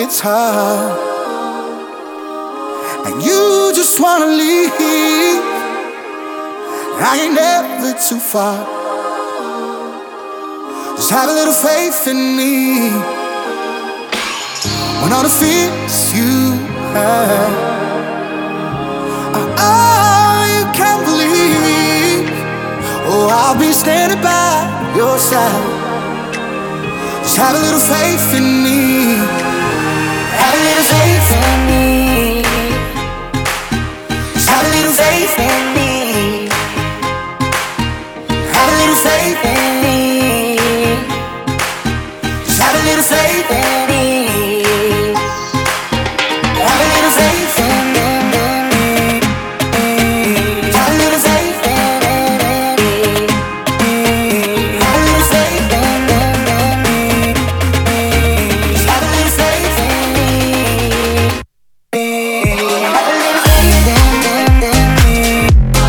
it's hard and you just wanna leave, I ain't never too far. Just have a little faith in me. When all the fears you have are all you can believe, oh, I'll be standing by your side. Just have a little faith in me. Have a little faith in me. Just have a little faith in me. Have a little faith in me. Just have a little faith in me. Have a little faith in me. Have a little faith in me. Have a little faith in me. Just have a little faith in me. Have a little faith in me.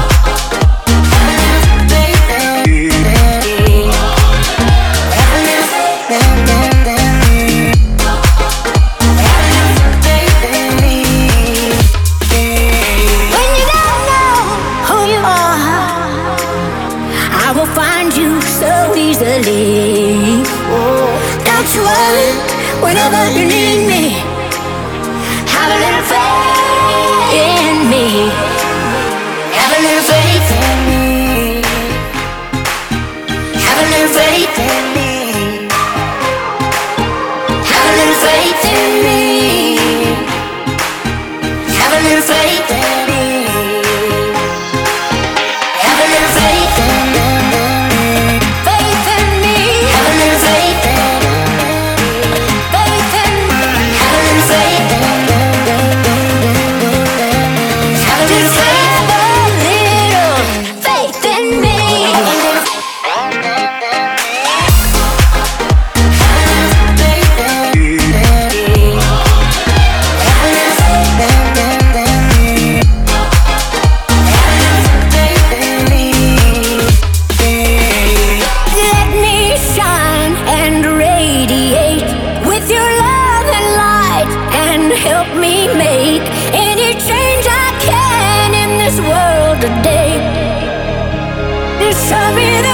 Don't you worry, whenever you need me, have a little faith in me. Have a little faith in me. Have a little faith in me. Have a little faith in me. Have a little faith in me. Have a little faith in me. Show me